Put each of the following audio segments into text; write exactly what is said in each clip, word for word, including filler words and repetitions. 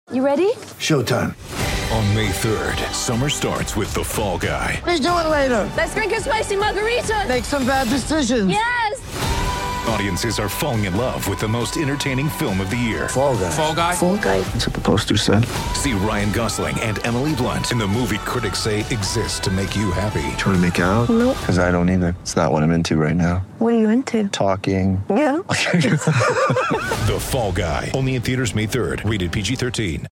You ready? Showtime. On May third, summer starts with The Fall Guy. Let's do it later. Let's drink a spicy margarita. Make some bad decisions. Yes! Audiences are falling in love with the most entertaining film of the year. Fall Guy. Fall Guy? Fall guy. That's what the poster said. See Ryan Gosling and Emily Blunt in the movie critics say exists to make you happy. Trying to make it out? Nope. Because I don't either. It's not what I'm into right now. What are you into? Talking. Yeah. The Fall Guy. Only in theaters May third. Rated P G thirteen.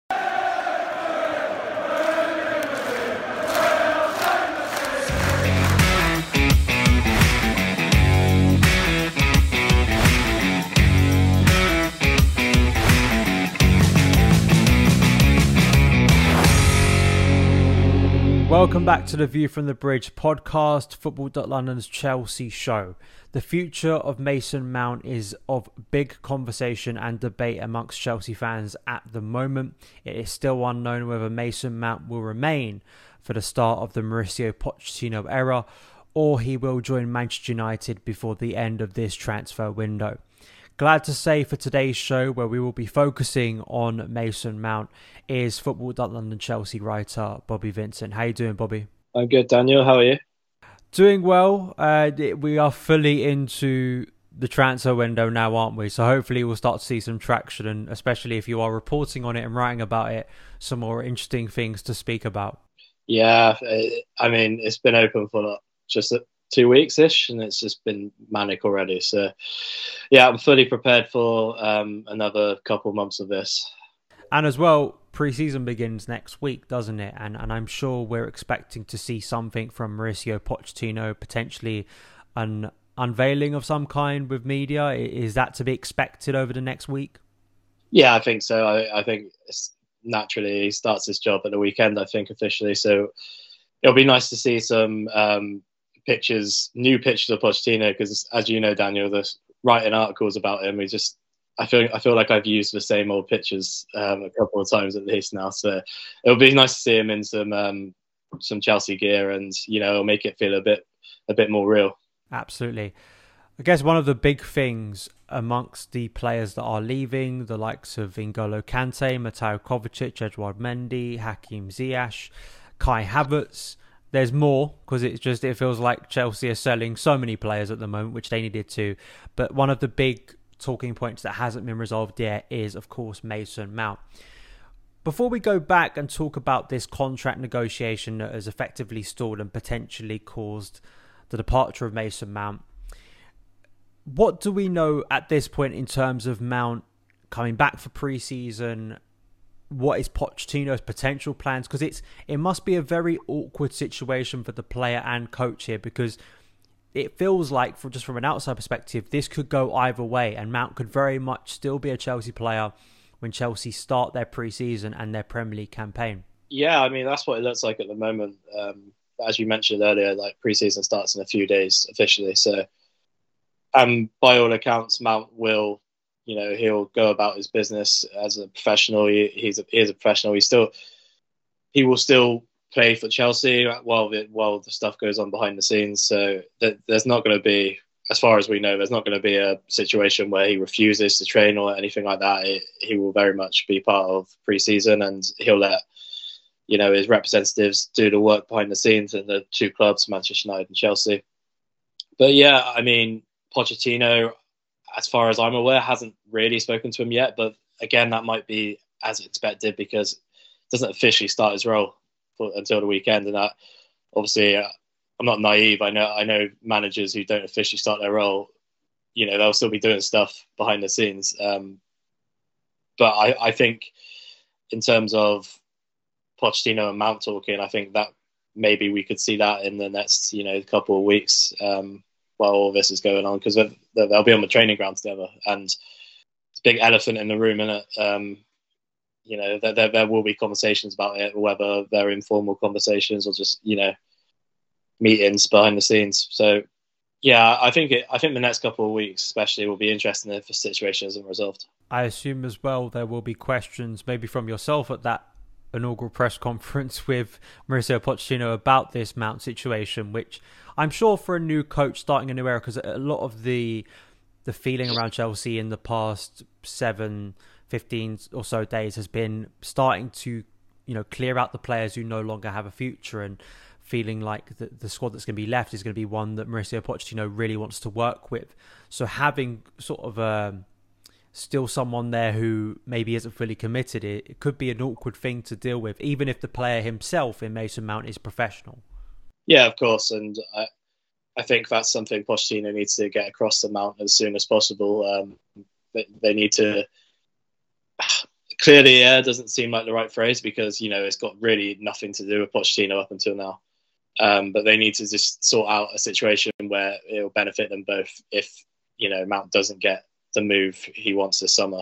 Welcome back to the View from the Bridge podcast, Football dot London's Chelsea show. The future of Mason Mount is of big conversation and debate amongst Chelsea fans at the moment. It is still unknown whether Mason Mount will remain for the start of the Mauricio Pochettino era or he will join Manchester United before the end of this transfer window. Glad to say for today's show, where we will be focusing on Mason Mount, is Football dot London Chelsea writer Bobby Vincent. How you doing, Bobby? I'm good, Daniel. How are you? Doing well. Uh, we are fully into the transfer window now, aren't we? So hopefully we'll start to see some traction, and especially if you are reporting on it and writing about it, some more interesting things to speak about. Yeah, I mean, it's been open for just two weeks-ish, and it's just been manic already. So, yeah, I'm fully prepared for um, another couple months of this. And as well, pre-season begins next week, doesn't it? And and I'm sure we're expecting to see something from Mauricio Pochettino, potentially an unveiling of some kind with media. Is that to be expected over the next week? Yeah, I think so. I, I think it's naturally he starts his job at the weekend, I think, officially. So it'll be nice to see some um, pictures, new pictures of Pochettino, because as you know, Daniel, the writing articles about him, we just I feel I feel like I've used the same old pictures um, a couple of times at least now. So it'll be nice to see him in some um, some Chelsea gear, and you know, it'll make it feel a bit a bit more real. Absolutely. I guess one of the big things amongst the players that are leaving, the likes of N'Golo Kante, Mateo Kovacic, Edouard Mendy, Hakim Ziyech, Kai Havertz. There's more, because it's just it feels like Chelsea are selling so many players at the moment, which they needed to. But one of the big talking points that hasn't been resolved yet is, of course, Mason Mount. Before we go back and talk about this contract negotiation that has effectively stalled and potentially caused the departure of Mason Mount, what do we know at this point in terms of Mount coming back for pre-season? What is Pochettino's potential plans? Because it's it must be a very awkward situation for the player and coach here, because it feels like, from just from an outside perspective, this could go either way, and Mount could very much still be a Chelsea player when Chelsea start their pre-season and their Premier League campaign. Yeah, I mean, that's what it looks like at the moment. Um, as you mentioned earlier, like pre-season starts in a few days officially. So, um, by all accounts, Mount will, you know, he'll go about his business as a professional. He, he's a, he is a professional. He still, he will still play for Chelsea while the, while the stuff goes on behind the scenes. So th- there's not going to be, as far as we know, there's not going to be a situation where he refuses to train or anything like that. It, he will very much be part of pre-season, and he'll let, you know, his representatives do the work behind the scenes in the two clubs, Manchester United and Chelsea. But yeah, I mean, Pochettino, as far as I'm aware, hasn't really spoken to him yet. But again, that might be as expected, because it doesn't officially start his role for, until the weekend. And that, obviously, uh, I'm not naive. I know I know managers who don't officially start their role, you know, they'll still be doing stuff behind the scenes. Um, but I, I think in terms of Pochettino and Mount talking, I think that maybe we could see that in the next, you know, couple of weeks um, while all this is going on, because they'll be on the training ground together, and it's a big elephant in the room, isn't it? Um, you know, there, there there will be conversations about it, whether they're informal conversations or just, you know, meetings behind the scenes. So, yeah, I think it. I think the next couple of weeks, especially, will be interesting if the situation isn't resolved. I assume as well there will be questions, maybe from yourself at that inaugural press conference with Mauricio Pochettino about this Mount situation, which I'm sure for a new coach starting a new era, because a lot of the the feeling around Chelsea in the past seven fifteen or so days has been starting to, you know, clear out the players who no longer have a future, and feeling like the, the squad that's going to be left is going to be one that Mauricio Pochettino really wants to work with. So having sort of um, still someone there who maybe isn't fully committed, it, it could be an awkward thing to deal with, even if the player himself in Mason Mount is professional. Yeah, of course. And I, I think that's something Pochettino needs to get across to Mount as soon as possible. Um, they, they need to... Clearly, yeah, doesn't seem like the right phrase because, you know, it's got really nothing to do with Pochettino up until now. Um, but they need to just sort out a situation where it'll benefit them both if, you know, Mount doesn't get the move he wants this summer.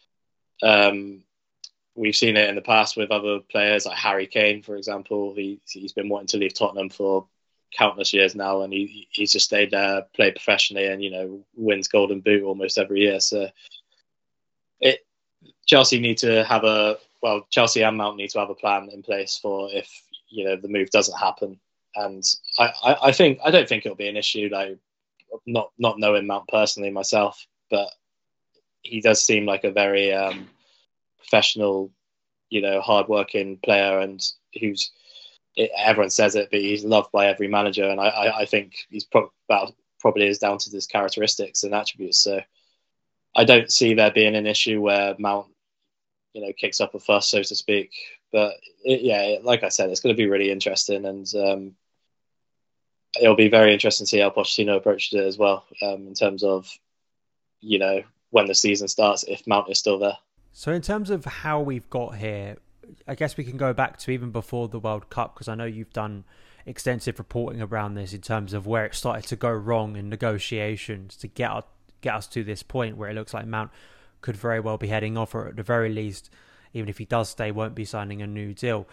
Um, we've seen it in the past with other players like Harry Kane, for example. He, he's been wanting to leave Tottenham for countless years now, and he he's just stayed there, played professionally, and, you know, wins Golden Boot almost every year. So it Chelsea need to have a, well, Chelsea and Mount need to have a plan in place for if, you know, the move doesn't happen. And I, I, I think I don't think it'll be an issue. Like not not knowing Mount personally myself, but he does seem like a very um, professional, you know, hardworking player, and who's it, everyone says it, but he's loved by every manager. And I, I, I think he's pro- about, probably is down to his characteristics and attributes. So I don't see there being an issue where Mount, you know, kicks up a fuss, so to speak. But it, yeah, like I said, it's going to be really interesting, and um, it'll be very interesting to see how Pochettino approached it as well, um, in terms of, you know, when the season starts, if Mount is still there. So in terms of how we've got here, I guess we can go back to even before the World Cup, because I know you've done extensive reporting around this in terms of where it started to go wrong in negotiations to get us, get us to this point where it looks like Mount could very well be heading off, or at the very least, even if he does stay, won't be signing a new deal.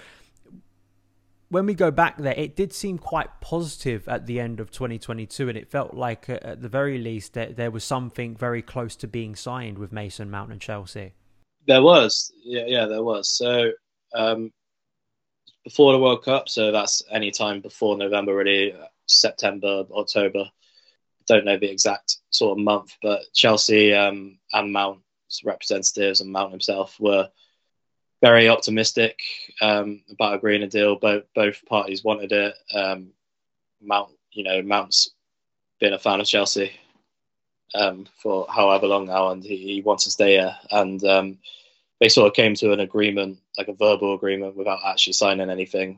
When we go back there, it did seem quite positive at the end of twenty twenty-two, and it felt like uh, at the very least that there was something very close to being signed with Mason Mount and Chelsea. There was, yeah, yeah, there was. So um, before the World Cup, so that's any time before November, really, September, October. Don't know the exact sort of month, but Chelsea um, and Mount's representatives and Mount himself were very optimistic um, about agreeing a deal. Both both parties wanted it. Um, Mount, you know, Mount's been a fan of Chelsea um, for however long now, and he, he wants to stay here. And um, they sort of came to an agreement, like a verbal agreement, without actually signing anything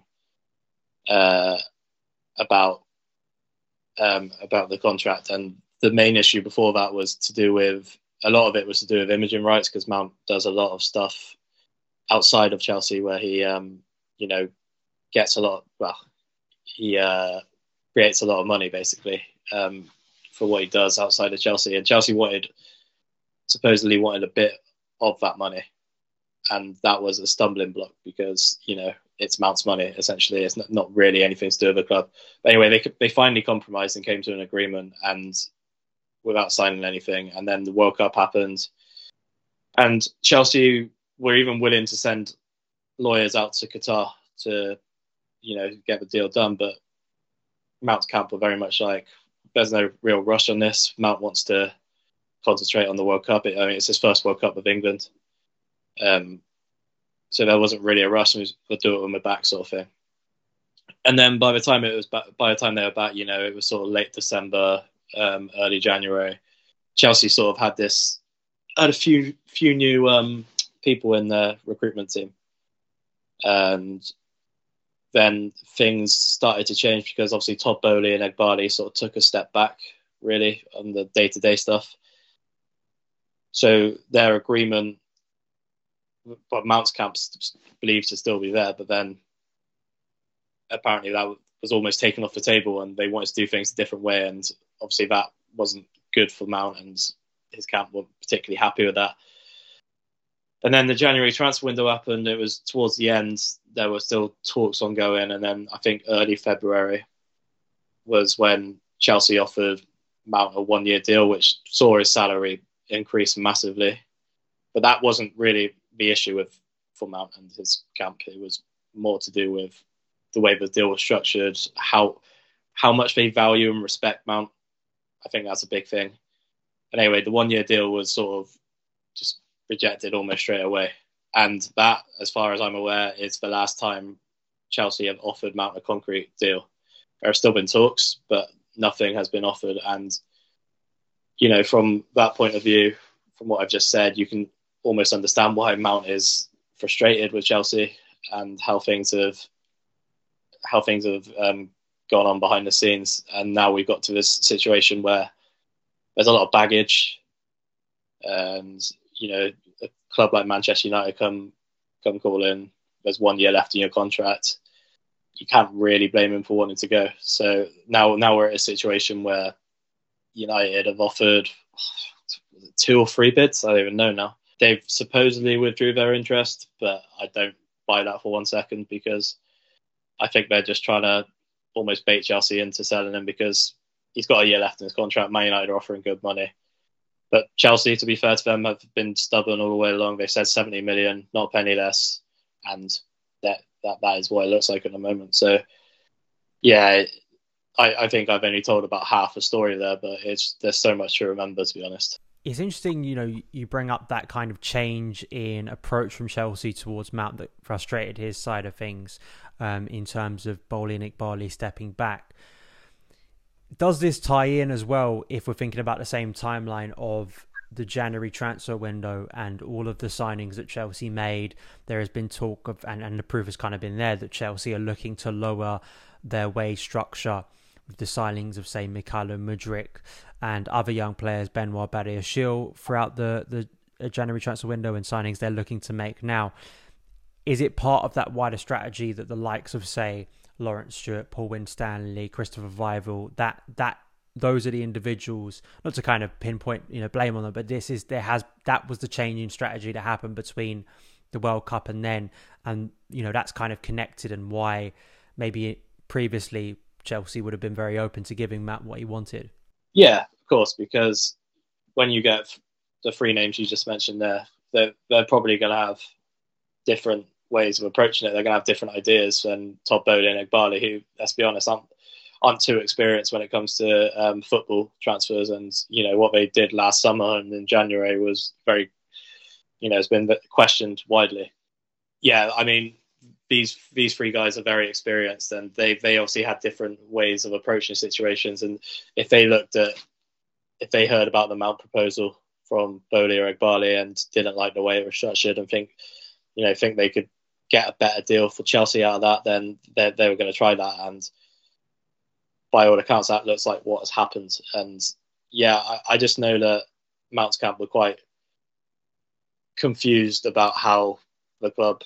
uh, about um, about the contract. And the main issue before that was to do with, a lot of it was to do with imaging rights, because Mount does a lot of stuff outside of Chelsea where he, um, you know, gets a lot, well, he uh, creates a lot of money, basically, um, for what he does outside of Chelsea. And Chelsea wanted, supposedly wanted a bit of that money. And that was a stumbling block because, you know, it's Mount's money, essentially. It's not, not really anything to do with the club. But anyway, they they finally compromised and came to an agreement, and without signing anything. And then the World Cup happened. And Chelsea were even willing to send lawyers out to Qatar to, you know, get the deal done. But Mount's camp were very much like, there's no real rush on this. Mount wants to concentrate on the World Cup. I mean, it's his first World Cup with England. Um, so there wasn't really a rush, and we'll do it on the back sort of thing. And then by the time it was back, by the time they were back, you know, it was sort of late December, um, early January. Chelsea sort of had this, had a few few new um, people in the recruitment team, and then things started to change because obviously Todd Boehly and Egbali sort of took a step back, really, on the day to day stuff. So their agreement, but Mount's camp believed to still be there, but then apparently that was almost taken off the table, and they wanted to do things a different way, and obviously that wasn't good for Mount, and his camp weren't particularly happy with that. And then the January transfer window happened. It was towards the end. There were still talks ongoing, and then I think early February was when Chelsea offered Mount a one-year deal, which saw his salary increase massively. But that wasn't really the issue with for Mount and his camp. It was more to do with the way the deal was structured, how how much they value and respect Mount. I think that's a big thing. And anyway, the one year deal was sort of just rejected almost straight away. And that, as far as I'm aware, is the last time Chelsea have offered Mount a concrete deal. There have still been talks, but nothing has been offered. And, you know, from that point of view, from what I've just said, you can almost understand why Mount is frustrated with Chelsea and how things have how things have um, gone on behind the scenes. And now we've got to this situation where there's a lot of baggage, and you know, a club like Manchester United come come calling. There's one year left in your contract. You can't really blame him for wanting to go. So now now we're at a situation where United have offered two or three bids. I don't even know now. They've supposedly withdrew their interest, but I don't buy that for one second, because I think they're just trying to almost bait Chelsea into selling him, because he's got a year left in his contract. Man United are offering good money. But Chelsea, to be fair to them, have been stubborn all the way along. They said seventy million, not a penny less. And that, that, that is what it looks like at the moment. So, yeah, I, I think I've only told about half the story there, but it's there's so much to remember, to be honest. It's interesting, you know, you bring up that kind of change in approach from Chelsea towards Mount that frustrated his side of things, um, in terms of Bowley and Ighbali stepping back. Does this tie in as well, if we're thinking about the same timeline of the January transfer window and all of the signings that Chelsea made? There has been talk of, and, and the proof has kind of been there, that Chelsea are looking to lower their wage structure with the signings of, say, Mykhailo Mudryk and other young players, Benoit Badiashile, throughout the, the January transfer window, and signings they're looking to make now. Is it part of that wider strategy that the likes of, say, Lawrence Stewart, Paul Winstanley, Christopher Weigl, that that those are the individuals, not to kind of pinpoint, you know, blame on them, but this is there has that was the change in strategy that happened between the World Cup and then, and you know, that's kind of connected, and why maybe previously Chelsea would have been very open to giving Matt what he wanted. Yeah, of course, because when you get the three names you just mentioned there, they're, they're probably going to have different ways of approaching it. They're going to have different ideas than Todd Bowley and Ighbali, who, let's be honest, aren't, aren't too experienced when it comes to um, football transfers. And, you know, what they did last summer and in January was very, you know, has been questioned widely. Yeah, I mean, these these three guys are very experienced, and they they obviously had different ways of approaching situations. And if they looked at, if they heard about the Mount proposal from Bowley or Ighbali and didn't like the way it was structured and think, you know, think they could get a better deal for Chelsea out of that, then they, they were going to try that. And by all accounts, that looks like what has happened. And yeah, I, I just know that Mount's camp were quite confused about how the club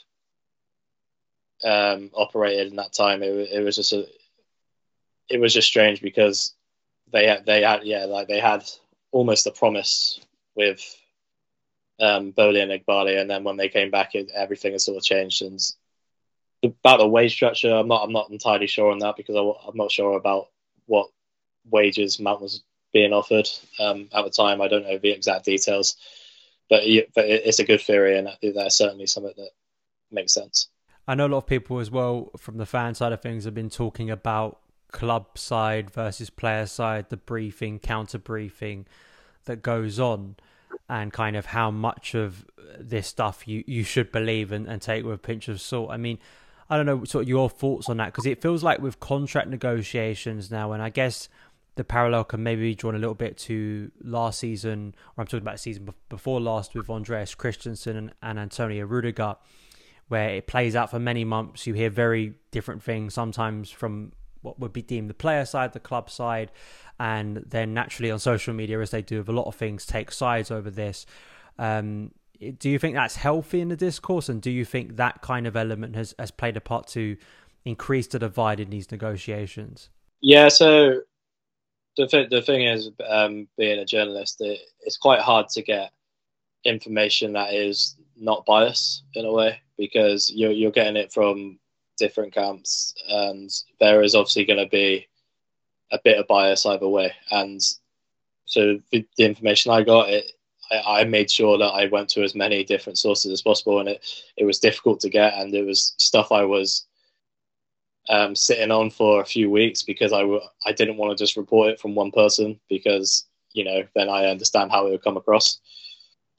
um, operated in that time. It, it was just a, it was just strange, because they had, they had, yeah, like they had almost a promise with um, Bowley and Ighbali, and then when they came back, it, everything has sort of changed. And about the wage structure, I'm not, I'm not entirely sure on that, because I, I'm not sure about what wages Mount was being offered um, at the time. I don't know the exact details, but, but it's a good theory, and that's certainly something that makes sense. I know a lot of people as well from the fan side of things have been talking about club side versus player side, the briefing, counter briefing that goes on, and kind of how much of this stuff you, you should believe and, and take with a pinch of salt. I mean, I don't know sort of your thoughts on that, because it feels like with contract negotiations now, and I guess the parallel can maybe be drawn a little bit to last season, or I'm talking about the season before last with Andreas Christensen and, and Antonio Rudiger, where it plays out for many months. You hear very different things, sometimes from what would be deemed the player side, the club side, and then naturally on social media, as they do with a lot of things, take sides over this. Um, do you think that's healthy in the discourse? And do you think that kind of element has, has played a part to increase the divide in these negotiations? Yeah, so the, th- the thing is, um, being a journalist, it, it's quite hard to get information that is not biased in a way, because you're, you're getting it from different camps, and there is obviously going to be a bit of bias either way. And so the, the information I got, it, I, I made sure that I went to as many different sources as possible, and it, it was difficult to get, and it was stuff I was um, sitting on for a few weeks, because I, w- I didn't want to just report it from one person, because, you know, then I understand how it would come across.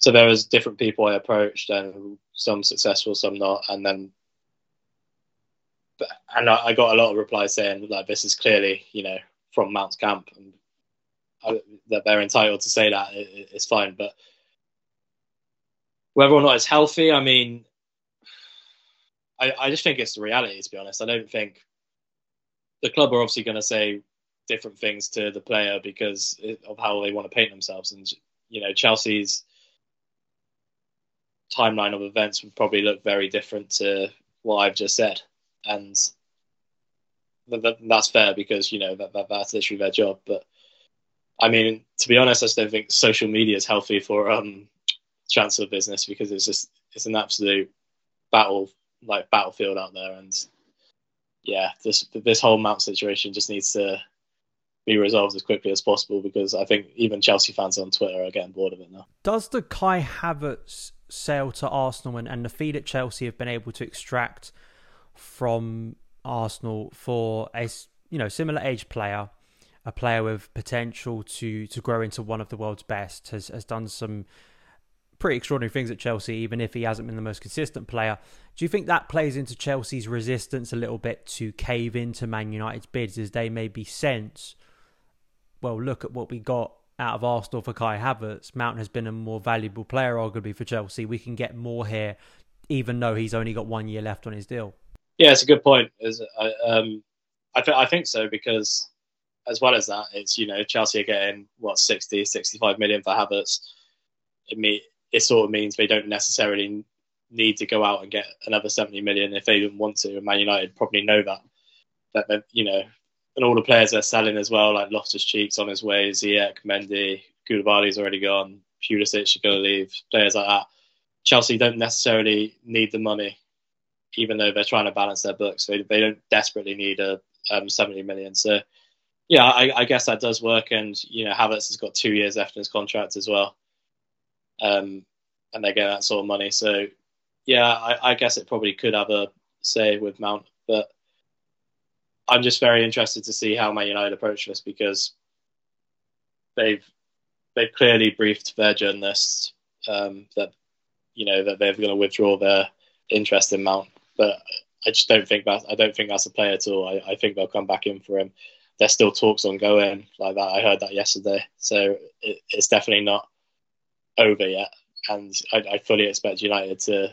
So there was different people I approached, and some successful, some not, and then and I got a lot of replies saying like this is clearly, you know, from Mount's camp, and I, that they're entitled to say that it, it's fine. But whether or not it's healthy, I mean, I, I just think it's the reality. To be honest, I don't think the club are obviously going to say different things to the player because of how they want to paint themselves, and you know, Chelsea's timeline of events would probably look very different to what I've just said. And that's fair because, you know, that, that that's literally their job. But I mean, to be honest, I just don't think social media is healthy for um, transfer business because it's just, it's an absolute battle, like battlefield out there. And yeah, this, this whole Mount situation just needs to be resolved as quickly as possible because I think even Chelsea fans on Twitter are getting bored of it now. Does the Kai Havertz sale to Arsenal and, and the fee that Chelsea have been able to extract from Arsenal for a, you know, similar age player, a player with potential to to grow into one of the world's best, has has done some pretty extraordinary things at Chelsea, even if he hasn't been the most consistent player. Do you think that plays into Chelsea's resistance a little bit to cave into Man United's bids, as they maybe sense, well, look at what we got out of Arsenal for Kai Havertz. Mount has been a more valuable player, arguably, for Chelsea. We can get more here, even though he's only got one year left on his deal. Yeah, it's a good point. Is I um, I, th- I think so because as well as that, it's, you know, Chelsea are getting what sixty, sixty-five million for Havertz. It me it sort of means they don't necessarily need to go out and get another seventy million if they didn't want to. And Man United probably know that that they, you know, and all the players they're selling as well, like Loftus-Cheek's on his way, Ziyech, Mendy, Koulibaly's already gone, Pulisic is going to leave, players like that. Chelsea don't necessarily need the money, even though they're trying to balance their books. They they don't desperately need a um, seventy million. So, yeah, I, I guess that does work. And, you know, Havertz has got two years left in his contract as well. Um, and they get that sort of money. So, yeah, I, I guess it probably could have a say with Mount. But I'm just very interested to see how Man United approach this because they've they've clearly briefed their journalists um, that, you know, that they're going to withdraw their interest in Mount. But I just don't think that I don't think that's a play at all. I, I think they'll come back in for him. There's still talks ongoing like that. I heard that yesterday, so it, it's definitely not over yet. And I, I fully expect United to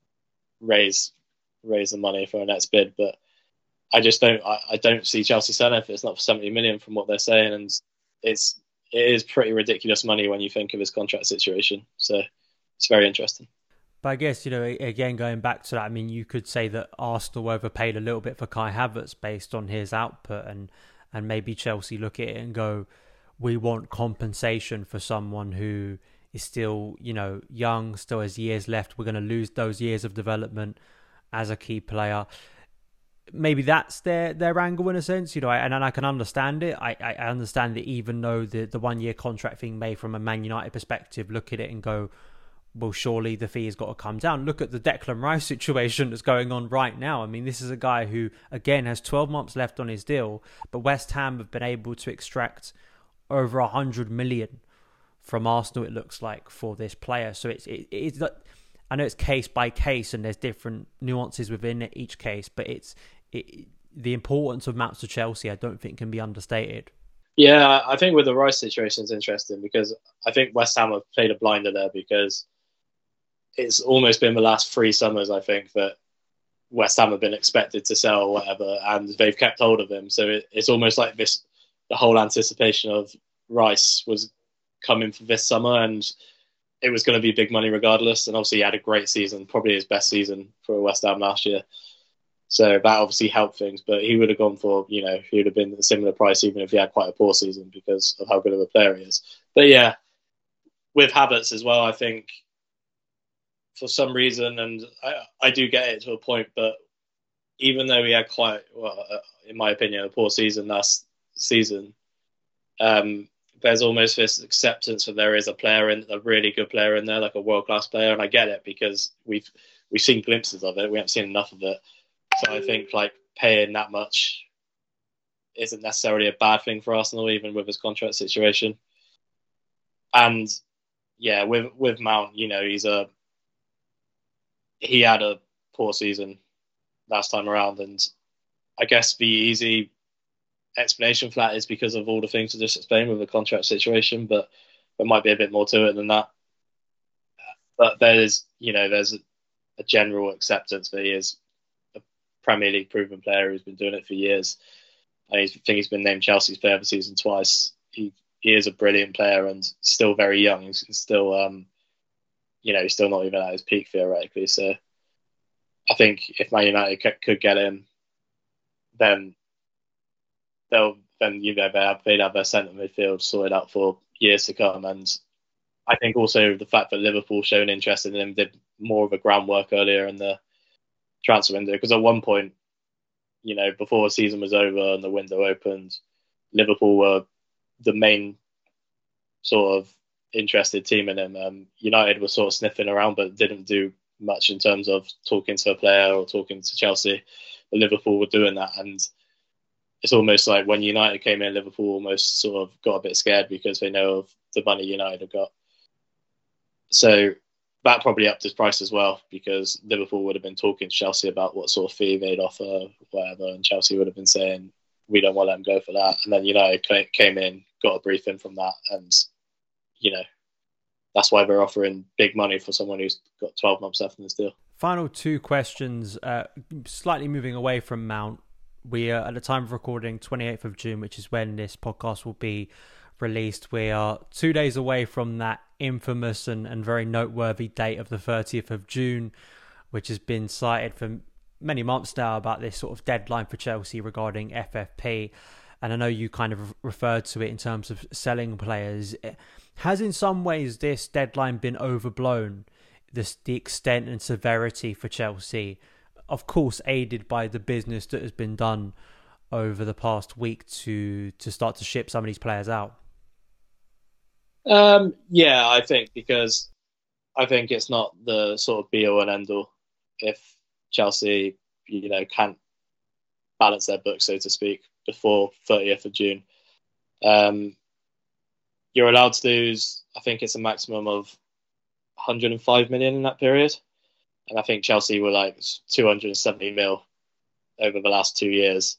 raise raise the money for a next bid. But I just don't. I, I don't see Chelsea selling if it's not for seventy million from what they're saying, and it's it is pretty ridiculous money when you think of his contract situation. So it's very interesting. But I guess, you know, again, going back to that, I mean, you could say that Arsenal overpaid a little bit for Kai Havertz based on his output, and and maybe Chelsea look at it and go, we want compensation for someone who is still, you know, young, still has years left. We're going to lose those years of development as a key player. Maybe that's their, their angle in a sense, you know, and, and I can understand it. I, I understand that even though the, the one-year contract thing may, from a Man United perspective, look at it and go, well, surely the fee has got to come down. Look at the Declan Rice situation that's going on right now. I mean, this is a guy who, again, has twelve months left on his deal, but West Ham have been able to extract over one hundred million from Arsenal, it looks like, for this player. So it's it, it's I know it's case by case and there's different nuances within each case, but it's it, the importance of Mount to Chelsea, I don't think, can be understated. Yeah, I think with the Rice situation is interesting because I think West Ham have played a blinder there because it's almost been the last three summers, I think, that West Ham have been expected to sell or whatever, and they've kept hold of him. So it, it's almost like this, the whole anticipation of Rice was coming for this summer, and it was going to be big money regardless. And obviously he had a great season, probably his best season for West Ham last year. So that obviously helped things, but he would have gone for, you know, he would have been a similar price even if he had quite a poor season because of how good of a player he is. But yeah, with Havertz as well, I think for some reason, and I, I do get it to a point, but even though he had quite, well, uh, in my opinion, a poor season last season, um, there's almost this acceptance that there is a player in, a really good player in there, like a world-class player, and I get it because we've we've seen glimpses of it. We haven't seen enough of it. So I think like paying that much isn't necessarily a bad thing for Arsenal, even with his contract situation. And yeah, with with Mount, you know, he's a he had a poor season last time around, and I guess the easy explanation for that is because of all the things I just explained with the contract situation, but there might be a bit more to it than that. But there's, you know, there's a, a general acceptance that he is a Premier League proven player who's been doing it for years. I think he's been named Chelsea's player of the season twice. He he is a brilliant player and still very young. He's still, um, you know, he's still not even at his peak theoretically. So I think if Man United c- could get him, then they'll then you know they have, they'd have their centre midfield sorted out for years to come. And I think also the fact that Liverpool shown interest in him did more of the groundwork earlier in the transfer window, because at one point, you know, before the season was over and the window opened, Liverpool were the main sort of interested team in him. Um, United were sort of sniffing around but didn't do much in terms of talking to a player or talking to Chelsea. But Liverpool were doing that, and it's almost like when United came in, Liverpool almost sort of got a bit scared because they know of the money United have got. So that probably upped his price as well, because Liverpool would have been talking to Chelsea about what sort of fee they'd offer, whatever, and Chelsea would have been saying, we don't want to let him go for that. And then United came in, got a briefing from that, and, you know, that's why they're offering big money for someone who's got twelve months left in this deal. Final two questions, uh, slightly moving away from Mount. We are, at the time of recording, twenty-eighth of June, which is when this podcast will be released. We are two days away from that infamous and, and very noteworthy date of the thirtieth of June, which has been cited for many months now about this sort of deadline for Chelsea regarding F F P. And I know you kind of referred to it in terms of selling players. Has in some ways this deadline been overblown, this the extent and severity for Chelsea, of course aided by the business that has been done over the past week to to start to ship some of these players out? Um, yeah, I think because I think it's not the sort of be all and end all if Chelsea, you know, can't balance their books, so to speak, before thirtieth of June. Um, you're allowed to lose, I think it's a maximum of one hundred five million in that period. And I think Chelsea were like two hundred seventy mil over the last two years.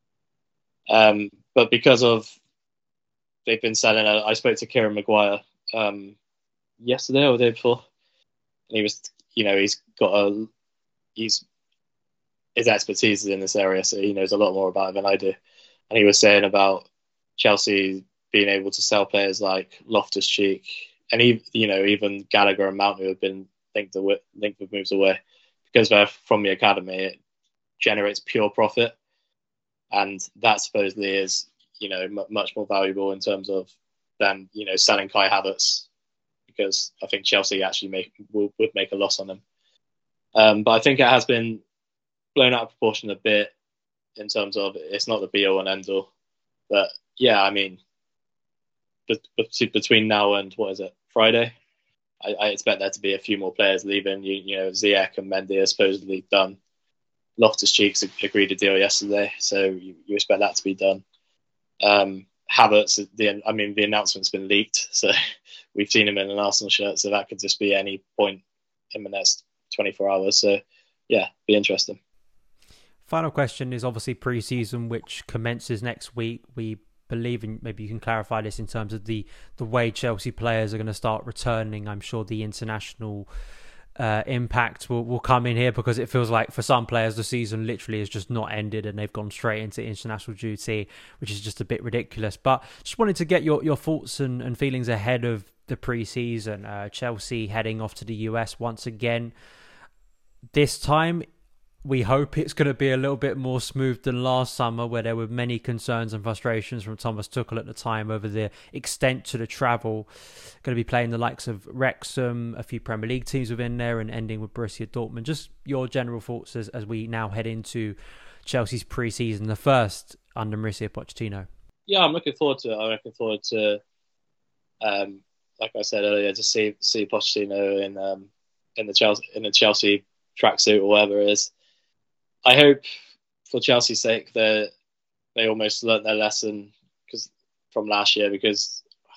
Um, but because of they've been selling, I spoke to Kieran Maguire um, yesterday or the day before, and he was, you know, he's got a, he's his expertise is in this area, so he knows a lot more about it than I do. And he was saying about Chelsea being able to sell players like Loftus-Cheek, and he, you know, even Gallagher and Mount, who have been linked with linked with moves away, because they're from the academy, it generates pure profit, and that supposedly is, you know, m- much more valuable in terms of than, you know, selling Kai Havertz, because I think Chelsea actually make will, would make a loss on him. Um, but I think it has been blown out of proportion a bit in terms of it's not the be all and end all. But yeah, I mean, be- between now and what is it, Friday, I, I expect there to be a few more players leaving. You, you know, Ziyech and Mendy are supposedly done. Loftus-Cheek's agreed a deal yesterday, so you, you expect that to be done. Um, Havertz, the, I mean, the announcement's been leaked, so we've seen him in an Arsenal shirt, so that could just be any point in the next twenty-four hours. So, yeah, be interesting. Final question is obviously pre-season, which commences next week. We believe, and maybe you can clarify this in terms of the, the way Chelsea players are going to start returning. I'm sure the international uh, impact will, will come in here, because it feels like for some players the season literally has just not ended and they've gone straight into international duty, which is just a bit ridiculous. But just wanted to get your, your thoughts and, and feelings ahead of the pre-season. Uh, Chelsea heading off to the U S once again. This time, we hope it's going to be a little bit more smooth than last summer, where there were many concerns and frustrations from Thomas Tuchel at the time over the extent to the travel. Going to be playing the likes of Wrexham, a few Premier League teams within there, and ending with Borussia Dortmund. Just your general thoughts as, as we now head into Chelsea's pre-season, the first under Mauricio Pochettino. Yeah, I'm looking forward to it. I'm looking forward to, um, like I said earlier, to see see Pochettino in um, in the Chelsea in the Chelsea tracksuit or whatever it is. I hope, for Chelsea's sake, that they almost learnt their lesson because from last year, because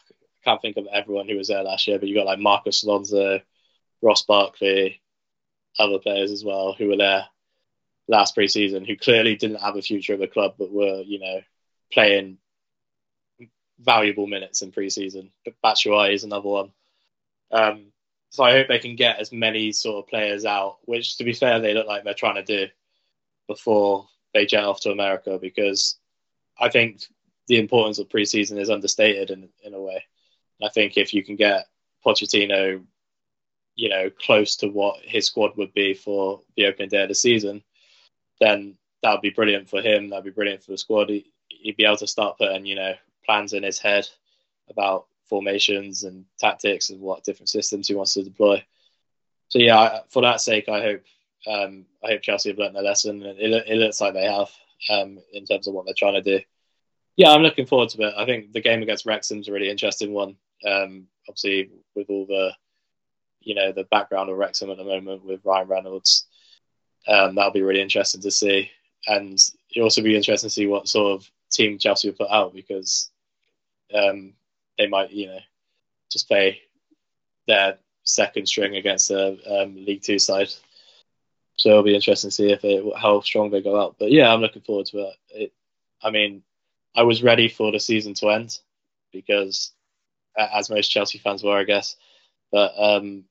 can't think of everyone who was there last year, but you got like Marcus Alonso, Ross Barkley, other players as well who were there last pre-season who clearly didn't have a future at the club, but were, you know, playing valuable minutes in pre-season. But Batshuayi is another one. Um, so I hope they can get as many sort of players out, which, to be fair, they look like they're trying to do before they jet off to America, because I think the importance of pre-season is understated in in a way. I think if you can get Pochettino, you know, close to what his squad would be for the opening day of the season, then that would be brilliant for him. That'd be brilliant for the squad. He, he'd be able to start putting, you know, plans in his head about formations and tactics and what different systems he wants to deploy. So yeah, I, for that sake, I hope um, I hope Chelsea have learnt their lesson, and it, it looks like they have um, in terms of what they're trying to do. Yeah, I'm looking forward to it. I think the game against Wrexham's a really interesting one. Um, obviously, with all the, you know, the background of Wrexham at the moment with Ryan Reynolds, um, that'll be really interesting to see. And it'll also be interesting to see what sort of team Chelsea will put out, because um, they might, you know, just play their second string against a um, League Two side. So it'll be interesting to see if it, how strong they go out. But yeah, I'm looking forward to it. it I mean, I was ready for the season to end, because, as most Chelsea fans were, I guess. But, um,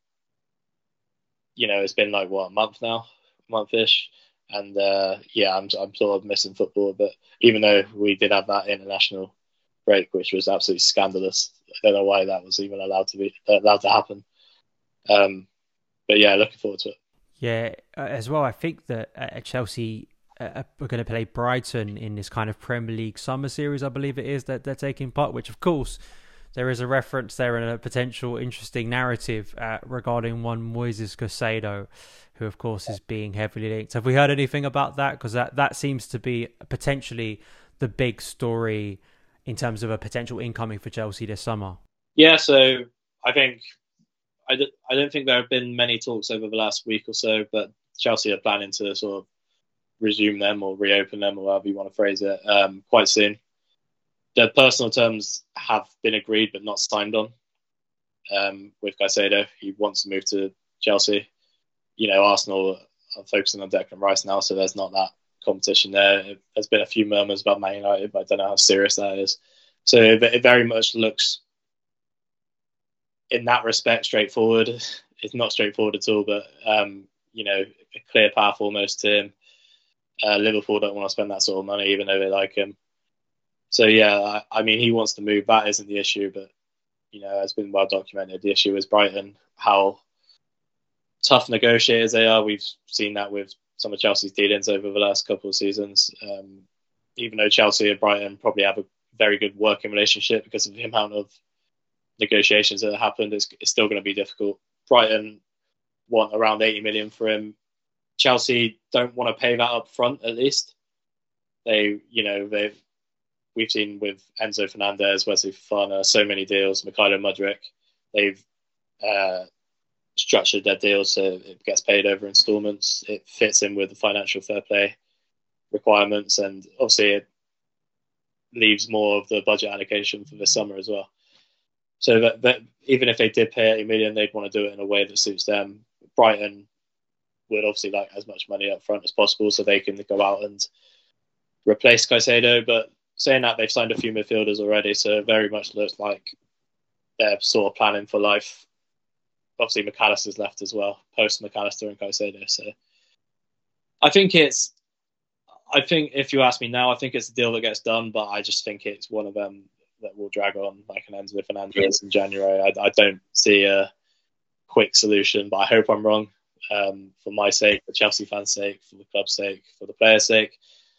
you know, it's been like, what, a month now? A month-ish. And, uh, yeah, I'm I'm sort of missing football. But even though we did have that international break, which was absolutely scandalous, I don't know why that was even allowed to be allowed to happen. Um, but, yeah, looking forward to it. Yeah, as well, I think that uh, Chelsea uh, are going to play Brighton in this kind of Premier League summer series, I believe it is, that they're taking part, which, of course, there is a reference there and a potential interesting narrative uh, regarding one Moises Caicedo, who, of course, is being heavily linked. Have we heard anything about that? Because that, that seems to be potentially the big story in terms of a potential incoming for Chelsea this summer. Yeah, so I think I don't, I don't think there have been many talks over the last week or so, but Chelsea are planning to sort of resume them or reopen them, or however you want to phrase it, um, quite soon. The personal terms have been agreed but not signed on um, with Caicedo. He wants to move to Chelsea. You know, Arsenal are focusing on Declan Rice now, so there's not that competition there. There's been a few murmurs about Man United, but I don't know how serious that is. So it very much looks, in that respect, straightforward. It's not straightforward at all, but, um, you know, a clear path almost to him. Uh, Liverpool don't want to spend that sort of money, even though they like him. So, yeah, I, I mean, he wants to move. That isn't the issue, but, you know, it's been well documented. The issue is Brighton, how tough negotiators they are. We've seen that with some of Chelsea's dealings over the last couple of seasons. Um, even though Chelsea and Brighton probably have a very good working relationship because of the amount of negotiations that have happened, it's, it's still going to be difficult. Brighton want around eighty million for him. Chelsea don't want to pay that up front, at least. They, you know, they've we've seen with Enzo Fernandez, Wesley Fofana, so many deals, Mikhailo Mudryk. They've uh, structured their deals so it gets paid over installments. It fits in with the financial fair play requirements, and obviously it leaves more of the budget allocation for this summer as well. So that, that even if they did pay eighty million, they'd want to do it in a way that suits them. Brighton would obviously like as much money up front as possible so they can go out and replace Caicedo. But saying that, they've signed a few midfielders already, so it very much looks like they're sort of planning for life. Obviously, McAllister's left as well, post McAllister and Caicedo. So I think it's, I think if you ask me now, I think it's a deal that gets done, but I just think it's one of them that will drag on like an Enzo Fernandez in January. I, I don't see a quick solution, but I hope I'm wrong. Um, for my sake, for Chelsea fans' sake, for the club's sake, for the players' sake.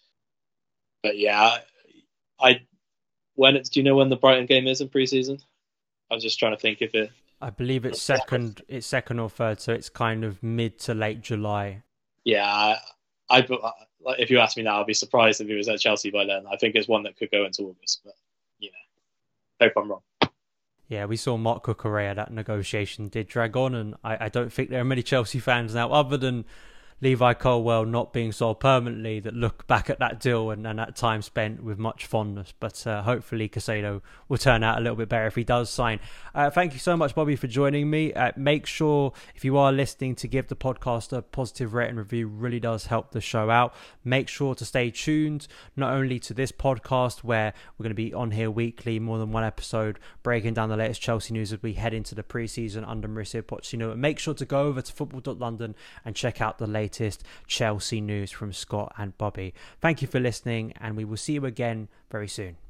But yeah, I when it's, do you know when the Brighton game is in pre-season? I was just trying to think if it. I believe it's second. It's second or third, so it's kind of mid to late July. Yeah, I, I if you ask me now, I'd be surprised if he was at Chelsea by then. I think it's one that could go into August, but you know, hope I'm wrong. Yeah, we saw Marc Cucurella. That negotiation did drag on, and I, I don't think there are many Chelsea fans now, other than Levi Colwill not being sold permanently that look back at that deal and, and that time spent with much fondness. But uh, hopefully Caicedo will turn out a little bit better if he does sign. Uh, thank you so much, Bobby, for joining me. Uh, make sure, if you are listening, to give the podcast a positive rating review. Really does help the show out. Make sure to stay tuned, not only to this podcast, where we're going to be on here weekly, more than one episode, breaking down the latest Chelsea news as we head into the pre-season under Mauricio Pochettino. And make sure to go over to football dot london and check out the latest Chelsea news from Scott and Bobby. Thank you for listening, and we will see you again very soon.